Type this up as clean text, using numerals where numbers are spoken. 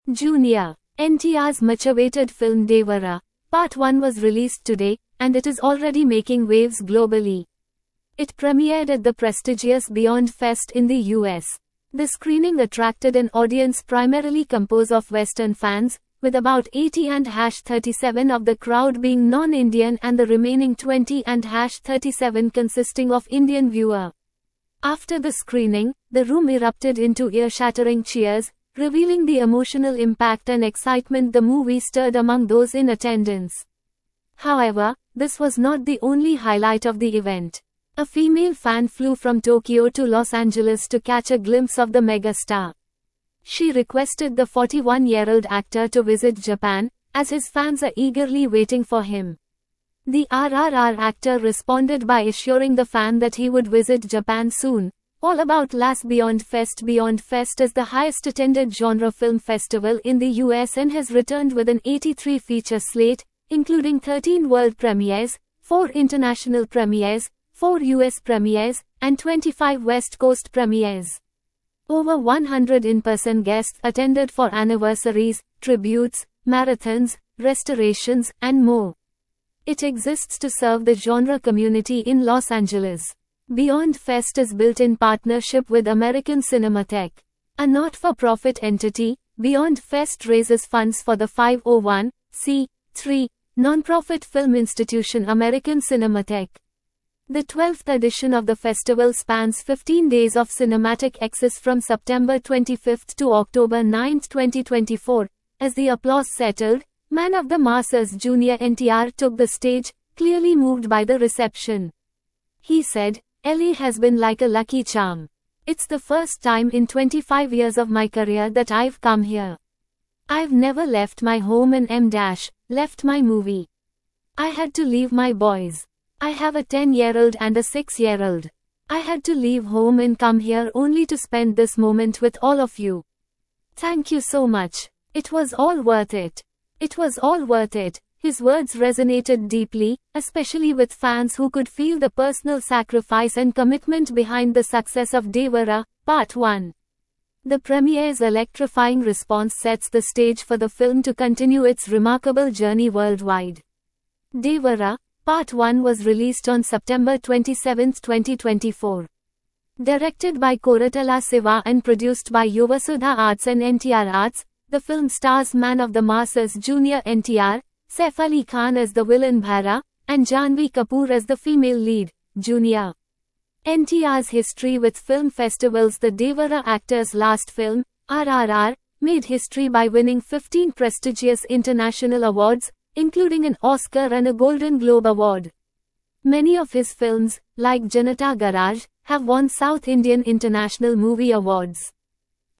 Junior. NTR's much-awaited film Devara, Part 1 was released today, and it is already making waves globally. It premiered at the prestigious Beyond Fest in the US. The screening attracted an audience primarily composed of Western fans, with about 80%-37% of the crowd being non-Indian and the remaining 20%-37% consisting of Indian viewers. After the screening, the room erupted into ear-shattering cheers, revealing the emotional impact and excitement the movie stirred among those in attendance. However, this was not the only highlight of the event. A female fan flew from Tokyo to Los Angeles to catch a glimpse of the megastar. She requested the 41-year-old actor to visit Japan, as his fans are eagerly waiting for him. The RRR actor responded by assuring the fan that he would visit Japan soon. All about LAS Beyond Fest. Beyond Fest is the highest attended genre film festival in the US and has returned with an 83 feature slate, including 13 world premieres, 4 international premieres, 4 US premieres, and 25 West Coast premieres. Over 100 in-person guests attended for anniversaries, tributes, marathons, restorations, and more. It exists to serve the genre community in Los Angeles. Beyond Fest is built in partnership with American Cinematheque. A not-for-profit entity, Beyond Fest raises funds for the 501(c)(3) nonprofit film institution American Cinematheque. The 12th edition of the festival spans 15 days of cinematic access from September 25 to October 9, 2024. As the applause settled, man of the masses Junior NTR took the stage, clearly moved by the reception. He said, "LA has been like a lucky charm. It's the first time in 25 years of my career that I've come here. I've never left my home and left my movie. I had to leave my boys. I have a 10-year-old and a 6-year-old. I had to leave home and come here only to spend this moment with all of you. Thank you so much. It was all worth it. It was all worth it." His words resonated deeply, especially with fans who could feel the personal sacrifice and commitment behind the success of Devara, Part 1. The premiere's electrifying response sets the stage for the film to continue its remarkable journey worldwide. Devara, Part 1 was released on September 27, 2024. Directed by Koratala Siva and produced by Yuvasudha Arts and NTR Arts, the film stars man of the masses Junior NTR, Saif Ali Khan as the villain Bhaira, and Janhvi Kapoor as the female lead, Junior. NTR's history with film festivals. The Devara actor's last film, RRR, made history by winning 15 prestigious international awards, including an Oscar and a Golden Globe Award. Many of his films, like Janata Garage, have won South Indian International Movie Awards.